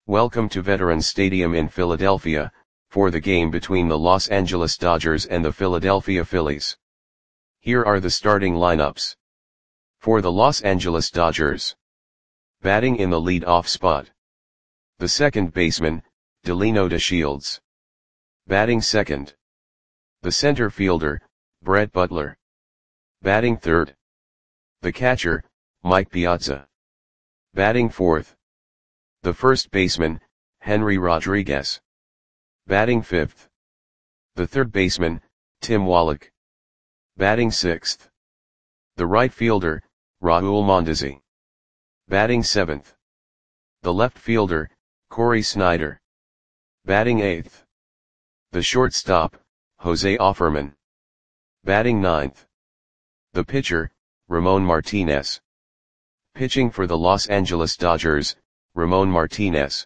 Welcome to Veterans Stadium in Philadelphia, for the game between the Los Angeles Dodgers and the Philadelphia Phillies. Here are the starting lineups. For the Los Angeles Dodgers. Batting in the lead-off spot. The second baseman, Delino DeShields. Batting second. The center fielder, Brett Butler. Batting third. The catcher, Mike Piazza. Batting fourth. The first baseman, Henry Rodriguez. Batting fifth. The third baseman, Tim Wallach. Batting sixth. The right fielder, Raul Mondesi. Batting seventh. The left fielder, Corey Snyder. Batting eighth. The shortstop, Jose Offerman. Batting ninth. The pitcher, Ramon Martinez. Pitching for the Los Angeles Dodgers, Ramon Martinez.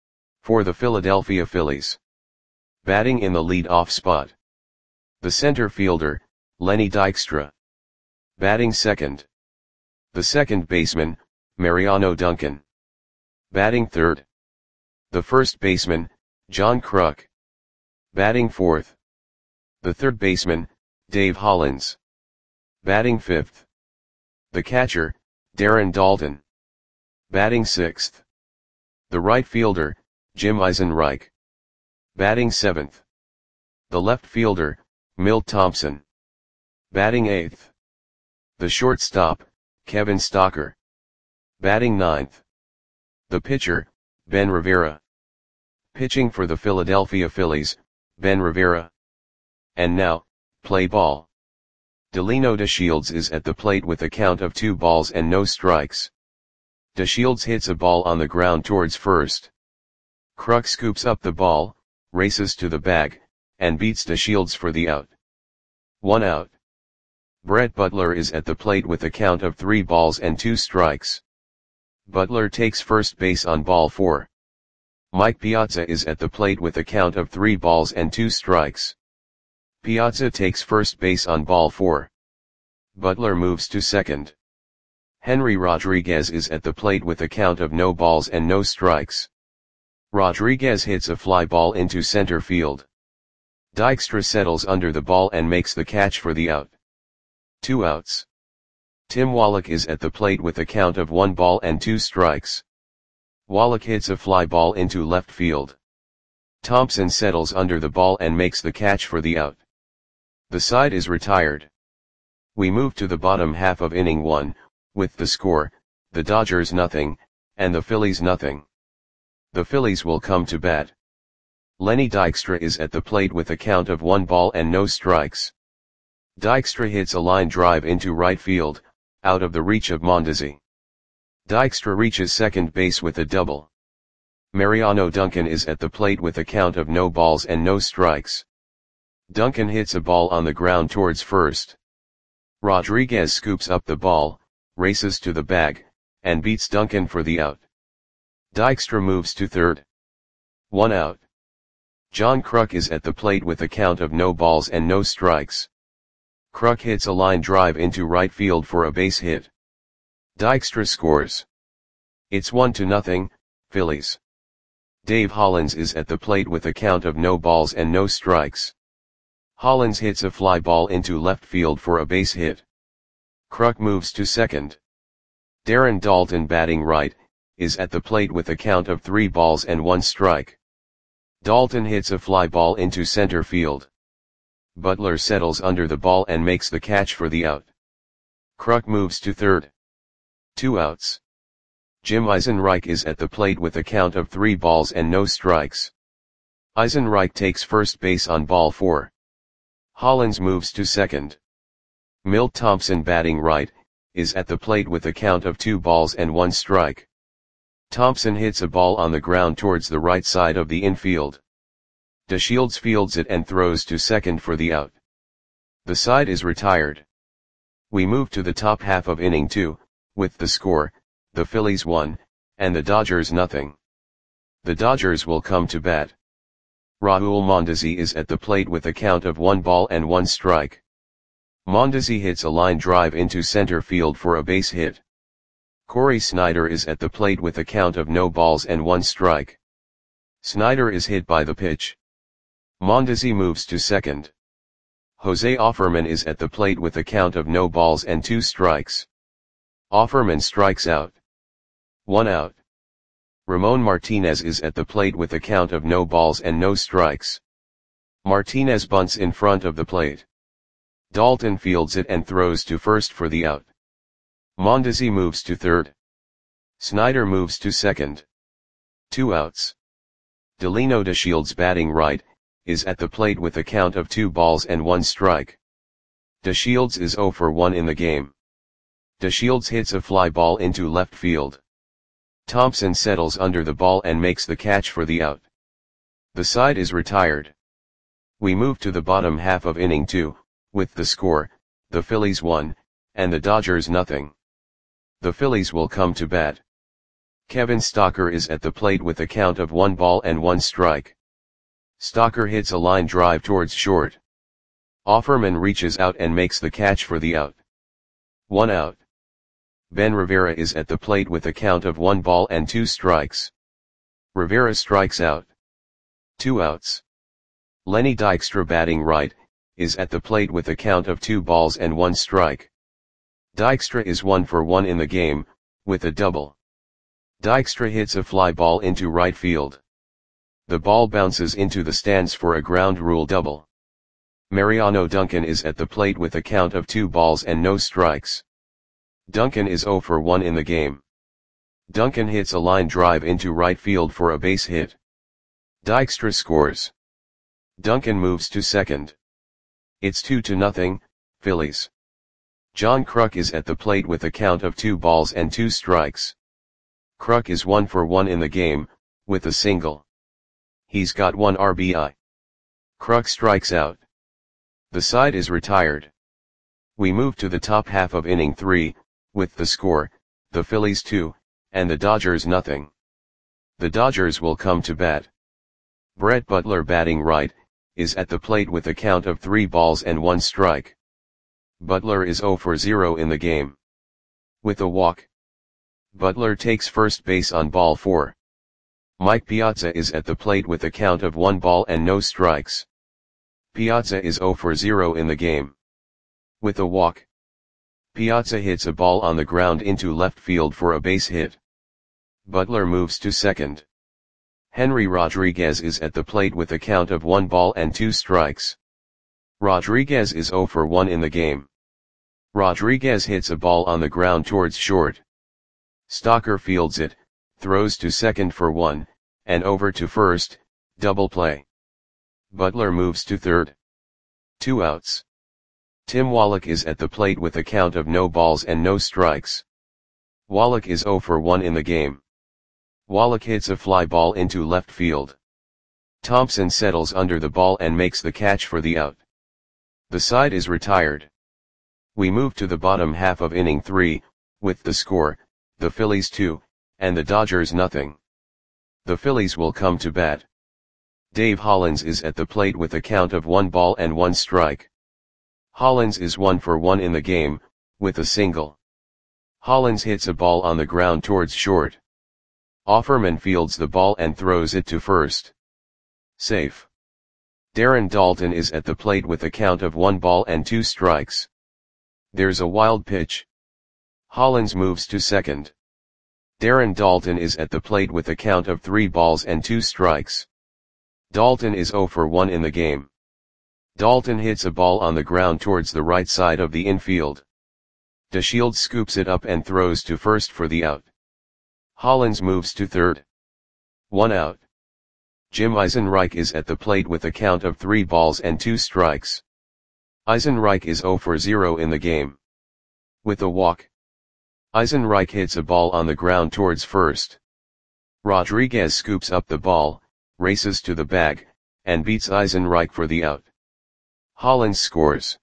For the Philadelphia Phillies. Batting in the lead-off spot. The center fielder, Lenny Dykstra. Batting second. The second baseman, Mariano Duncan. Batting third. The first baseman, John Kruk. Batting fourth. The third baseman, Dave Hollins. Batting fifth. The catcher, Darren Daulton. Batting sixth. The right fielder, Jim Eisenreich. Batting seventh. The left fielder, Milt Thompson. Batting eighth. The shortstop, Kevin Stocker. Batting ninth. The pitcher, Ben Rivera. Pitching for the Philadelphia Phillies, Ben Rivera. And now, play ball. Delino DeShields is at the plate with a count of 2 balls and no strikes. DeShields hits a ball on the ground towards first. Kruk scoops up the ball, races to the bag, and beats DeShields for the out. 1 out. Brett Butler is at the plate with a count of 3 balls and 2 strikes. Butler takes first base on ball 4. Mike Piazza is at the plate with a count of 3 balls and 2 strikes. Piazza takes first base on ball 4. Butler moves to second. Henry Rodriguez is at the plate with a count of no balls and no strikes. Rodriguez hits a fly ball into center field. Dykstra settles under the ball and makes the catch for the out. 2 outs. Tim Wallach is at the plate with a count of 1 ball and 2 strikes. Wallach hits a fly ball into left field. Thompson settles under the ball and makes the catch for the out. The side is retired. We move to the bottom half of inning 1, with the score, the Dodgers nothing, and the Phillies nothing. The Phillies will come to bat. Lenny Dykstra is at the plate with a count of 1 ball and no strikes. Dykstra hits a line drive into right field, out of the reach of Mondesi. Dykstra reaches second base with a double. Mariano Duncan is at the plate with a count of no balls and no strikes. Duncan hits a ball on the ground towards first. Rodriguez scoops up the ball, races to the bag, and beats Duncan for the out. Dykstra moves to third. 1 out. John Kruk is at the plate with a count of no balls and no strikes. Kruk hits a line drive into right field for a base hit. Dykstra scores. It's 1-0, Phillies. Dave Hollins is at the plate with a count of no balls and no strikes. Hollins hits a fly ball into left field for a base hit. Kruk moves to second. Darren Daulton, batting right, is at the plate with a count of 3 balls and 1 strike. Daulton hits a fly ball into center field. Butler settles under the ball and makes the catch for the out. Kruk moves to third. 2 outs. Jim Eisenreich is at the plate with a count of 3 balls and no strikes. Eisenreich takes first base on ball 4. Hollins moves to second. Milt Thompson, batting right, is at the plate with a count of 2 balls and 1 strike. Thompson hits a ball on the ground towards the right side of the infield. DeShields fields it and throws to second for the out. The side is retired. We move to the top half of inning 2, with the score, the Phillies 1, and the Dodgers nothing. The Dodgers will come to bat. Raul Mondesi is at the plate with a count of 1 ball and 1 strike. Mondesi hits a line drive into center field for a base hit. Corey Snyder is at the plate with a count of no balls and 1 strike. Snyder is hit by the pitch. Mondesi moves to second. Jose Offerman is at the plate with a count of no balls and 2 strikes. Offerman strikes out. 1 out. Ramon Martinez is at the plate with a count of no balls and no strikes. Martinez bunts in front of the plate. Dalton fields it and throws to first for the out. Mondesi moves to third. Snyder moves to second. 2 outs. Delino DeShields, batting right, is at the plate with a count of 2 balls and 1 strike. DeShields is 0 for 1 in the game. DeShields hits a fly ball into left field. Thompson settles under the ball and makes the catch for the out. The side is retired. We move to the bottom half of inning 2, with the score, the Phillies 1, and the Dodgers nothing. The Phillies will come to bat. Kevin Stocker is at the plate with a count of 1 ball and 1 strike. Stocker hits a line drive towards short. Offerman reaches out and makes the catch for the out. 1 out. Ben Rivera is at the plate with a count of 1 ball and 2 strikes. Rivera strikes out. 2 outs. Lenny Dykstra, batting right, is at the plate with a count of 2 balls and 1 strike. Dykstra is 1 for 1 in the game, with a double. Dykstra hits a fly ball into right field. The ball bounces into the stands for a ground rule double. Mariano Duncan is at the plate with a count of 2 balls and no strikes. Duncan is 0 for 1 in the game. Duncan hits a line drive into right field for a base hit. Dykstra scores. Duncan moves to second. It's 2-0, Phillies. John Kruk is at the plate with a count of 2 balls and 2 strikes. Kruk is 1 for 1 in the game, with a single. He's got 1 RBI. Kruk strikes out. The side is retired. We move to the top half of inning 3, with the score, the Phillies 2, and the Dodgers nothing. The Dodgers will come to bat. Brett Butler, batting right, is at the plate with a count of 3 balls and 1 strike. Butler is 0 for 0 in the game. With a walk. Butler takes first base on ball 4. Mike Piazza is at the plate with a count of 1 ball and no strikes. Piazza is 0 for 0 in the game. With a walk. Piazza hits a ball on the ground into left field for a base hit. Butler moves to second. Henry Rodriguez is at the plate with a count of 1 ball and 2 strikes. Rodriguez is 0 for 1 in the game. Rodriguez hits a ball on the ground towards short. Stocker fields it, throws to second for 1, and over to first, double play. Butler moves to third. 2 outs. Tim Wallach is at the plate with a count of no balls and no strikes. Wallach is 0 for 1 in the game. Wallach hits a fly ball into left field. Thompson settles under the ball and makes the catch for the out. The side is retired. We move to the bottom half of inning 3, with the score, the Phillies 2, and the Dodgers nothing. The Phillies will come to bat. Dave Hollins is at the plate with a count of 1 ball and 1 strike. Hollins is 1 for 1 in the game, with a single. Hollins hits a ball on the ground towards short. Offerman fields the ball and throws it to first. Safe. Darren Daulton is at the plate with a count of 1 ball and 2 strikes. There's a wild pitch. Hollins moves to second. Darren Daulton is at the plate with a count of 3 balls and 2 strikes. Daulton is 0 for 1 in the game. Daulton hits a ball on the ground towards the right side of the infield. DeShields scoops it up and throws to first for the out. Hollins moves to third. 1 out. Jim Eisenreich is at the plate with a count of 3 balls and 2 strikes. Eisenreich is 0 for 0 in the game. With a walk. Eisenreich hits a ball on the ground towards first. Rodriguez scoops up the ball, races to the bag, and beats Eisenreich for the out. Hollins scores.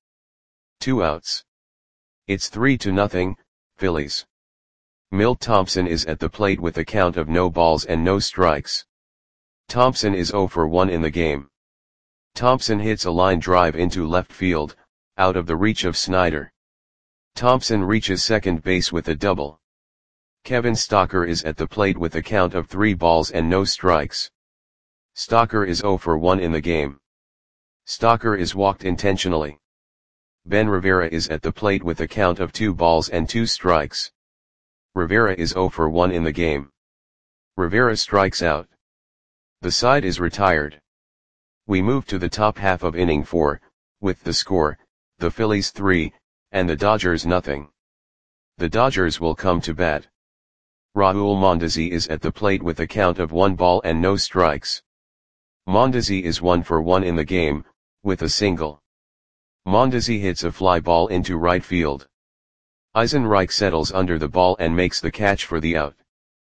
2 outs. It's 3-0, Phillies. Milt Thompson is at the plate with a count of no balls and no strikes. Thompson is 0 for 1 in the game. Thompson hits a line drive into left field, out of the reach of Snyder. Thompson reaches second base with a double. Kevin Stocker is at the plate with a count of 3 balls and no strikes. Stocker is 0 for 1 in the game. Stocker is walked intentionally. Ben Rivera is at the plate with a count of 2 balls and 2 strikes. Rivera is 0 for 1 in the game. Rivera strikes out. The side is retired. We move to the top half of inning 4, with the score, the Phillies 3, and the Dodgers nothing. The Dodgers will come to bat. Raul Mondesi is at the plate with a count of 1 ball and no strikes. Mondesi is 1 for 1 in the game, with a single. Mondesi hits a fly ball into right field. Eisenreich settles under the ball and makes the catch for the out.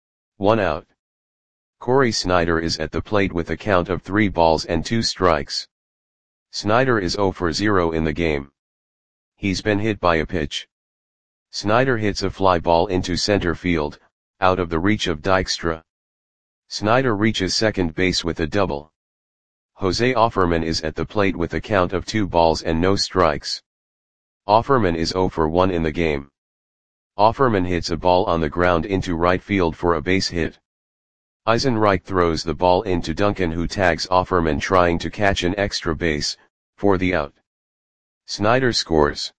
1 out. Corey Snyder is at the plate with a count of 3 balls and 2 strikes. Snyder is 0 for 0 in the game. He's been hit by a pitch. Snyder hits a fly ball into center field, out of the reach of Dykstra. Snyder reaches second base with a double. Jose Offerman is at the plate with a count of 2 balls and no strikes. Offerman is 0 for 1 in the game. Offerman hits a ball on the ground into right field for a base hit. Eisenreich throws the ball into Duncan, who tags Offerman trying to catch an extra base, for the out. Snyder scores.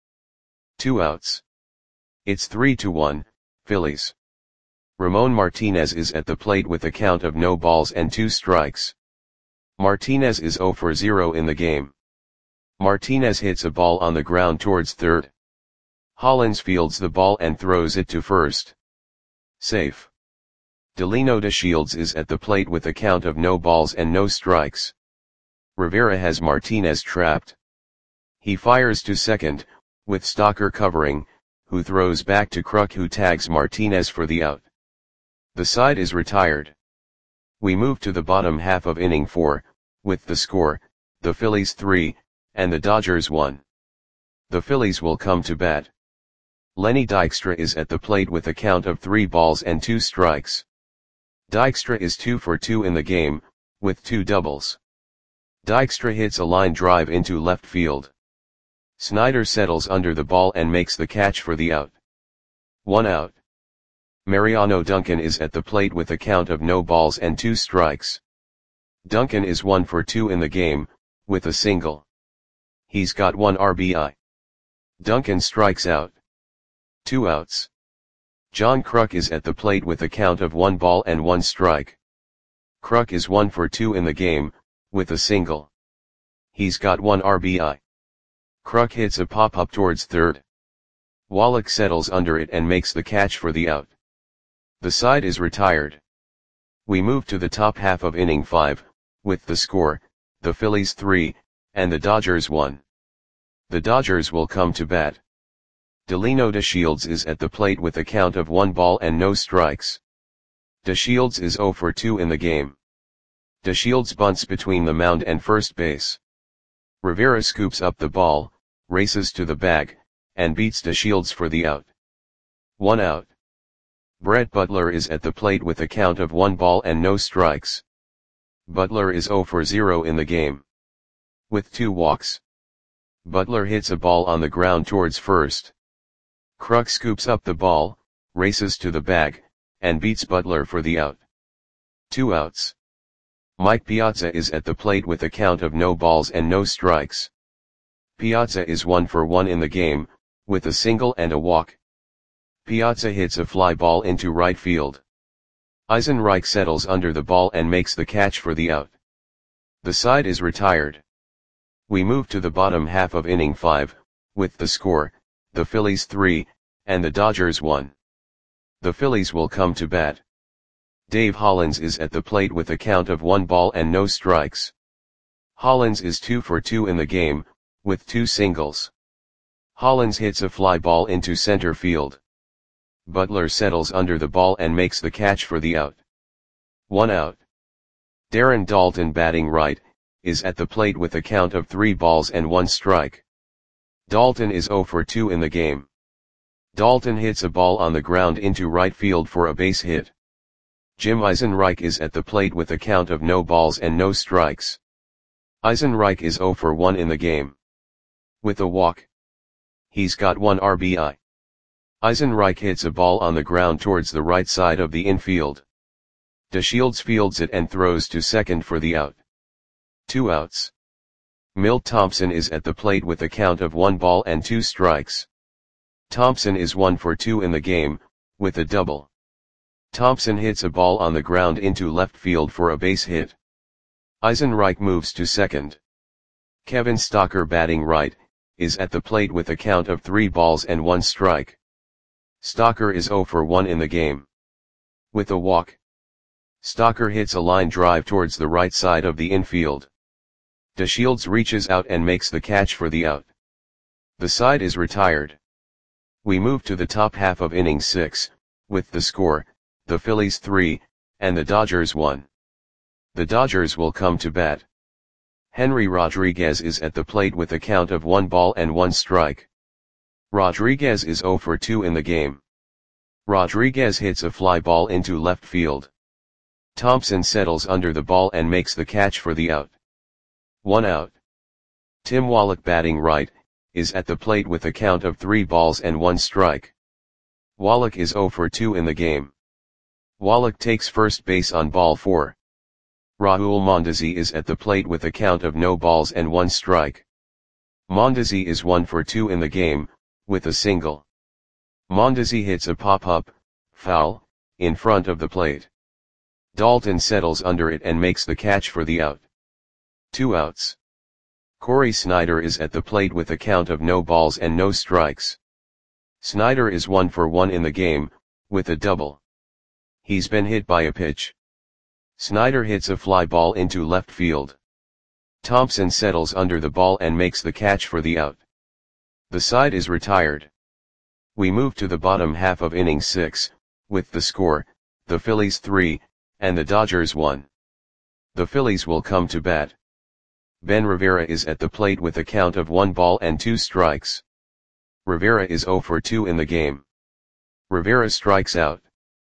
2 outs. It's 3-1, Phillies. Ramon Martinez is at the plate with a count of no balls and 2 strikes. Martinez is 0 for 0 in the game. Martinez hits a ball on the ground towards third. Hollins fields the ball and throws it to first. Safe. Delino DeShields is at the plate with a count of no balls and no strikes. Rivera has Martinez trapped. He fires to second, with Stocker covering, who throws back to Kruk, who tags Martinez for the out. The side is retired. We move to the bottom half of inning 4, with the score, the Phillies 3, and the Dodgers 1. The Phillies will come to bat. Lenny Dykstra is at the plate with a count of 3 balls and 2 strikes. Dykstra is 2 for 2 in the game, with 2 doubles. Dykstra hits a line drive into left field. Snyder settles under the ball and makes the catch for the out. 1 out. Mariano Duncan is at the plate with a count of no balls and 2 strikes. Duncan is 1 for 2 in the game, with a single. He's got 1 RBI. Duncan strikes out. 2 outs. John Kruk is at the plate with a count of 1 ball and 1 strike. Kruk is 1 for 2 in the game, with a single. He's got 1 RBI. Kruk hits a pop-up towards third. Wallach settles under it and makes the catch for the out. The side is retired. We move to the top half of inning 5, with the score, the Phillies 3, and the Dodgers 1. The Dodgers will come to bat. Delino DeShields is at the plate with a count of 1 ball and no strikes. DeShields is 0 for 2 in the game. DeShields bunts between the mound and first base. Rivera scoops up the ball, races to the bag, and beats DeShields for the out. 1 out. Brett Butler is at the plate with a count of 1 ball and no strikes. Butler is 0 for 0 in the game. With 2 walks. Butler hits a ball on the ground towards first. Kruk scoops up the ball, races to the bag, and beats Butler for the out. 2 outs. Mike Piazza is at the plate with a count of no balls and no strikes. Piazza is 1 for 1 in the game, with a single and a walk. Piazza hits a fly ball into right field. Eisenreich settles under the ball and makes the catch for the out. The side is retired. We move to the bottom half of inning 5, with the score, the Phillies 3, and the Dodgers 1. The Phillies will come to bat. Dave Hollins is at the plate with a count of 1 ball and no strikes. Hollins is 2 for 2 in the game, with 2 singles. Hollins hits a fly ball into center field. Butler settles under the ball and makes the catch for the out. 1 out. Darren Daulton, batting right, is at the plate with a count of 3 balls and 1 strike. Daulton is 0 for 2 in the game. Daulton hits a ball on the ground into right field for a base hit. Jim Eisenreich is at the plate with a count of no balls and no strikes. Eisenreich is 0 for 1 in the game. With a walk. He's got 1 RBI. Eisenreich hits a ball on the ground towards the right side of the infield. DeShields fields it and throws to second for the out. 2 outs. Milt Thompson is at the plate with a count of 1 ball and 2 strikes. Thompson is 1 for 2 in the game, with a double. Thompson hits a ball on the ground into left field for a base hit. Eisenreich moves to second. Kevin Stocker, batting right, is at the plate with a count of 3 balls and 1 strike. Stocker is 0 for 1 in the game. With a walk. Stocker hits a line drive towards the right side of the infield. DeShields reaches out and makes the catch for the out. The side is retired. We move to the top half of inning 6, with the score, the Phillies 3, and the Dodgers 1. The Dodgers will come to bat. Henry Rodriguez is at the plate with a count of 1 ball and 1 strike. Rodriguez is 0 for 2 in the game. Rodriguez hits a fly ball into left field. Thompson settles under the ball and makes the catch for the out. 1 out. Tim Wallach, batting right, is at the plate with a count of 3 balls and 1 strike. Wallach is 0 for 2 in the game. Wallach takes first base on ball 4. Raul Mondesi is at the plate with a count of no balls and 1 strike. Mondesi is 1 for 2 in the game, with a single. Mondesi hits a pop-up, foul, in front of the plate. Dalton settles under it and makes the catch for the out. 2 outs. Corey Snyder is at the plate with a count of no balls and no strikes. Snyder is 1 for 1 in the game, with a double. He's been hit by a pitch. Snyder hits a fly ball into left field. Thompson settles under the ball and makes the catch for the out. The side is retired. We move to the bottom half of inning 6, with the score, the Phillies 3, and the Dodgers 1. The Phillies will come to bat. Ben Rivera is at the plate with a count of 1 ball and 2 strikes. Rivera is 0 for 2 in the game. Rivera strikes out.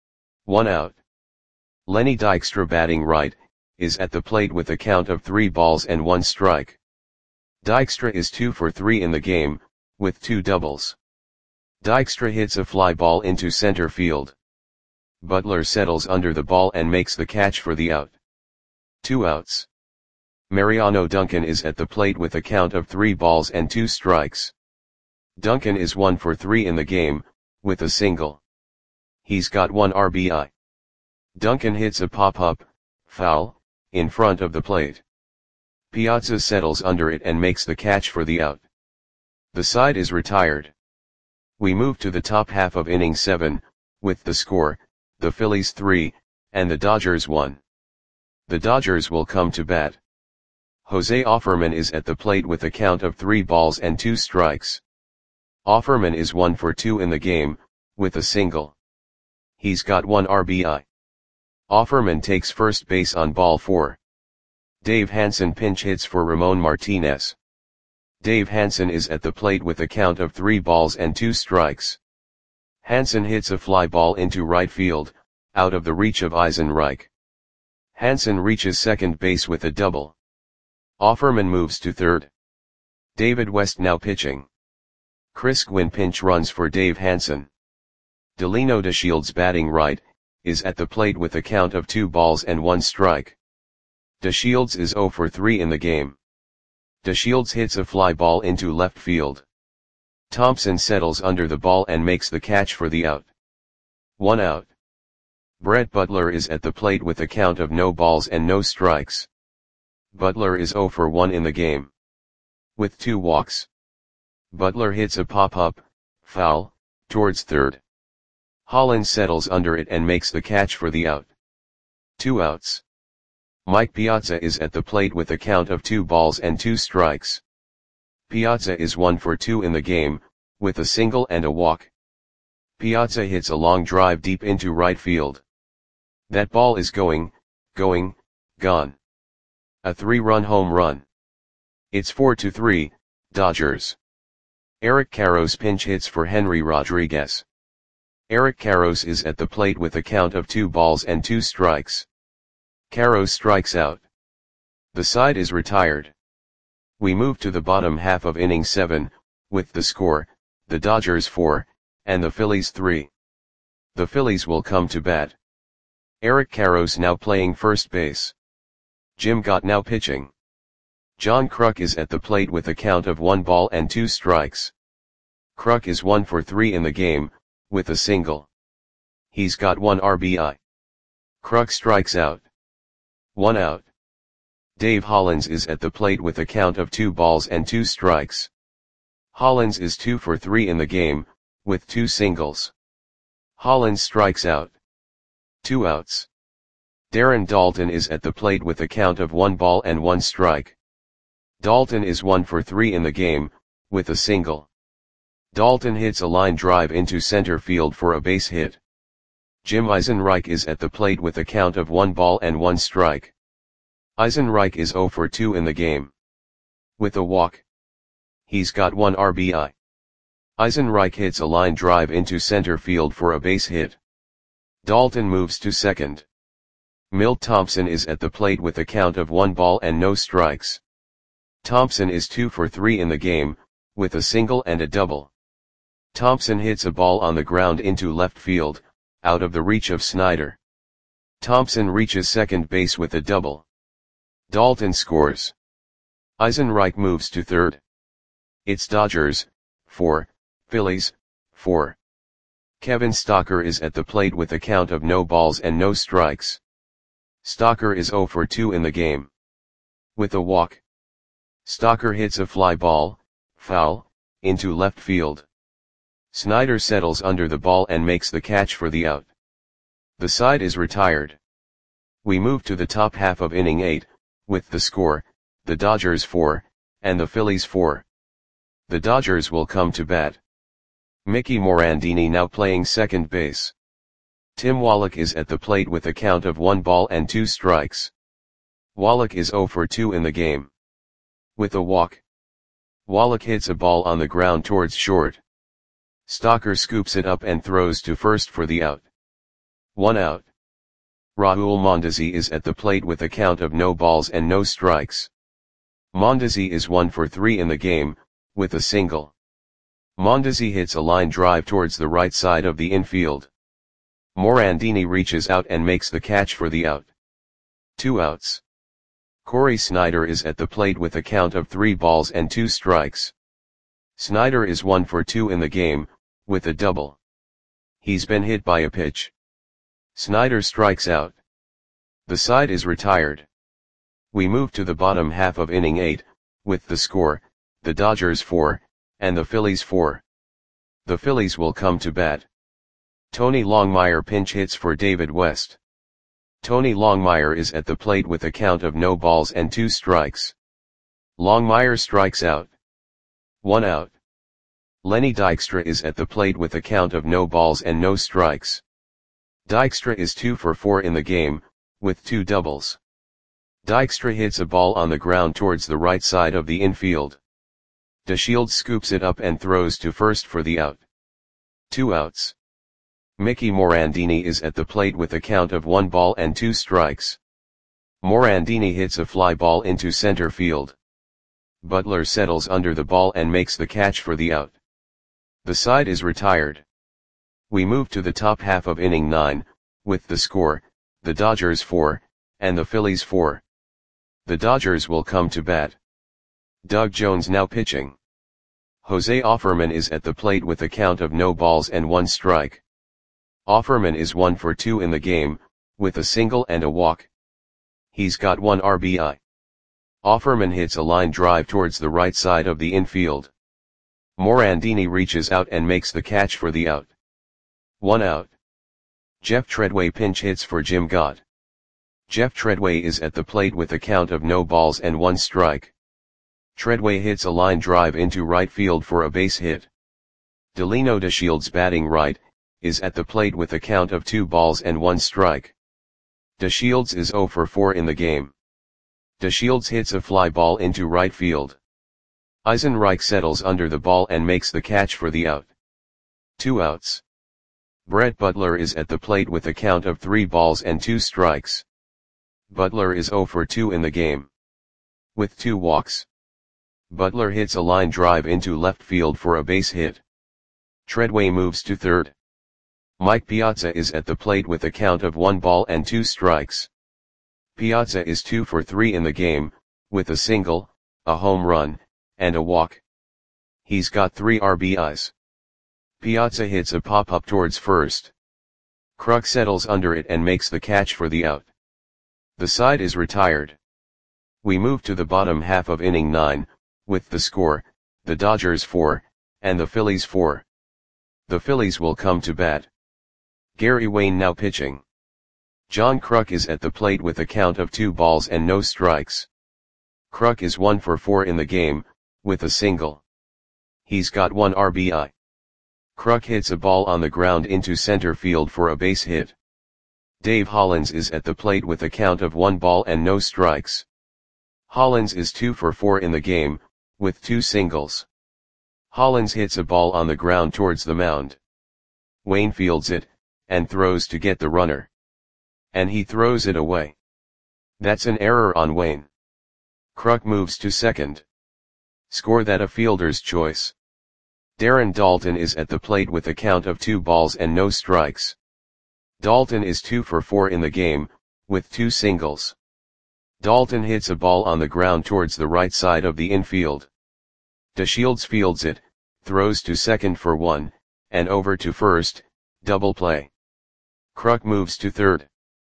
1 out. Lenny Dykstra, batting right, is at the plate with a count of 3 balls and 1 strike. Dykstra is 2 for 3 in the game, with 2 doubles. Dykstra hits a fly ball into center field. Butler settles under the ball and makes the catch for the out. 2 outs. Mariano Duncan is at the plate with a count of 3 balls and 2 strikes. Duncan is 1 for 3 in the game, with a single. He's got 1 RBI. Duncan hits a pop-up, foul, in front of the plate. Piazza settles under it and makes the catch for the out. The side is retired. We move to the top half of inning 7, with the score, the Phillies 3, and the Dodgers 1. The Dodgers will come to bat. Jose Offerman is at the plate with a count of 3 balls and 2 strikes. Offerman is 1 for 2 in the game, with a single. He's got 1 RBI. Offerman takes first base on ball 4. Dave Hansen pinch hits for Ramon Martinez. Dave Hansen is at the plate with a count of 3 balls and 2 strikes. Hansen hits a fly ball into right field, out of the reach of Eisenreich. Hansen reaches second base with a double. Offerman moves to third. David West now pitching. Chris Gwynn pinch runs for Dave Hansen. Delino DeShields, batting right, is at the plate with a count of 2 balls and 1 strike. DeShields is 0 for 3 in the game. DeShields hits a fly ball into left field. Thompson settles under the ball and makes the catch for the out. 1 out. Brett Butler is at the plate with a count of no balls and no strikes. Butler is 0 for 1 in the game. With 2 walks. Butler hits a pop-up, foul, towards third. Holland settles under it and makes the catch for the out. 2 outs. Mike Piazza is at the plate with a count of 2 balls and 2 strikes. Piazza is 1 for 2 in the game, with a single and a walk. Piazza hits a long drive deep into right field. That ball is gone. A 3-run home run. It's 4-3, Dodgers. Eric Karros pinch hits for Henry Rodriguez. Eric Karros is at the plate with a count of 2 balls and 2 strikes. Karros strikes out. The side is retired. We move to the bottom half of inning 7, with the score, the Dodgers 4, and the Phillies 3. The Phillies will come to bat. Eric Karros now playing first base. Jim Gott now pitching. John Kruk is at the plate with a count of 1 ball and 2 strikes. Kruk is 1 for 3 in the game, with a single. He's got 1 RBI. Kruk strikes out. 1 out. Dave Hollins is at the plate with a count of 2 balls and 2 strikes. Hollins is 2 for 3 in the game, with 2 singles. Hollins strikes out. 2 outs. Darren Daulton is at the plate with a count of 1 ball and 1 strike. Daulton is 1 for 3 in the game, with a single. Daulton hits a line drive into center field for a base hit. Jim Eisenreich is at the plate with a count of 1 ball and 1 strike. Eisenreich is 0 for 2 in the game. With a walk. He's got 1 RBI. Eisenreich hits a line drive into center field for a base hit. Daulton moves to second. Milt Thompson is at the plate with a count of 1 ball and no strikes. Thompson is 2 for 3 in the game, with a single and a double. Thompson hits a ball on the ground into left field, out of the reach of Snyder. Thompson reaches second base with a double. Daulton scores. Eisenreich moves to third. It's Dodgers, 4, Phillies, 4. Kevin Stocker is at the plate with a count of no balls and no strikes. Stocker is 0 for 2 in the game. With a walk. Stocker hits a fly ball, foul, into left field. Snyder settles under the ball and makes the catch for the out. The side is retired. We move to the top half of inning 8, with the score, the Dodgers 4, and the Phillies 4. The Dodgers will come to bat. Mickey Morandini now playing second base. Tim Wallach is at the plate with a count of 1 ball and 2 strikes. Wallach is 0 for 2 in the game. With a walk. Wallach hits a ball on the ground towards short. Stocker scoops it up and throws to first for the out. 1 out. Raul Mondesi is at the plate with a count of no balls and no strikes. Mondesi is 1 for 3 in the game, with a single. Mondesi hits a line drive towards the right side of the infield. Morandini reaches out and makes the catch for the out. 2 outs. Corey Snyder is at the plate with a count of 3 balls and 2 strikes. Snyder is 1 for 2 in the game, with a double. He's been hit by a pitch. Snyder strikes out. The side is retired. We move to the bottom half of inning 8, with the score, the Dodgers 4, and the Phillies 4. The Phillies will come to bat. Tony Longmire pinch hits for David West. Tony Longmire is at the plate with a count of no balls and 2 strikes. Longmire strikes out. 1 out. Lenny Dykstra is at the plate with a count of no balls and no strikes. Dykstra is 2 for 4 in the game, with 2 doubles. Dykstra hits a ball on the ground towards the right side of the infield. DeShields scoops it up and throws to first for the out. 2 outs. Mickey Morandini is at the plate with a count of 1 ball and 2 strikes. Morandini hits a fly ball into center field. Butler settles under the ball and makes the catch for the out. The side is retired. We move to the top half of inning 9, with the score, the Dodgers 4, and the Phillies 4. The Dodgers will come to bat. Doug Jones now pitching. Jose Offerman is at the plate with a count of no balls and 1 strike. Offerman is 1 for 2 in the game, with a single and a walk. He's got 1 RBI. Offerman hits a line drive towards the right side of the infield. Morandini reaches out and makes the catch for the out. 1 out. Jeff Treadway pinch hits for Jim Gott. Jeff Treadway is at the plate with a count of no balls and 1 strike. Treadway hits a line drive into right field for a base hit. Delino DeShields batting right, is at the plate with a count of 2 balls and 1 strike. DeShields is 0 for 4 in the game. DeShields hits a fly ball into right field. Eisenreich settles under the ball and makes the catch for the out. 2 outs. Brett Butler is at the plate with a count of 3 balls and 2 strikes. Butler is 0 for 2 in the game. With 2 walks. Butler hits a line drive into left field for a base hit. Treadway moves to third. Mike Piazza is at the plate with a count of 1 ball and 2 strikes. Piazza is 2 for 3 in the game, with a single, a home run, and a walk. He's got 3 RBIs. Piazza hits a pop-up towards first. Kruk settles under it and makes the catch for the out. The side is retired. We move to the bottom half of inning 9, with the score, the Dodgers 4, and the Phillies 4. The Phillies will come to bat. Gary Wayne now pitching. John Kruk is at the plate with a count of 2 balls and no strikes. Kruk is 1 for 4 in the game, with a single. He's got 1 RBI. Kruk hits a ball on the ground into center field for a base hit. Dave Hollins is at the plate with a count of 1 ball and no strikes. Hollins is 2 for 4 in the game, with 2 singles. Hollins hits a ball on the ground towards the mound. Wayne fields it, and throws to get the runner. And he throws it away. That's an error on Wayne. Kruk moves to second. Score that a fielder's choice. Darren Daulton is at the plate with a count of 2 balls and no strikes. Daulton is 2 for 4 in the game, with 2 singles. Daulton hits a ball on the ground towards the right side of the infield. DeShields fields it, throws to second for 1, and over to first, double play. Kruk moves to third.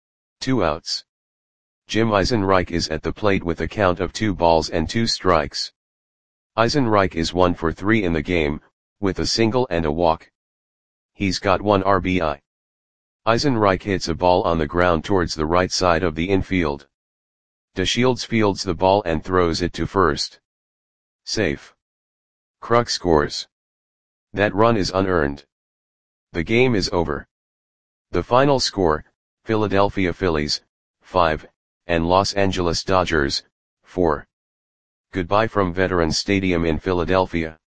2 outs. Jim Eisenreich is at the plate with a count of 2 balls and 2 strikes. Eisenreich is 1 for 3 in the game, with a single and a walk. He's got 1 RBI. Eisenreich hits a ball on the ground towards the right side of the infield. DeShields fields the ball and throws it to first. Safe. Kruk scores. That run is unearned. The game is over. The final score, Philadelphia Phillies, 5, and Los Angeles Dodgers, 4. Goodbye from Veterans Stadium in Philadelphia.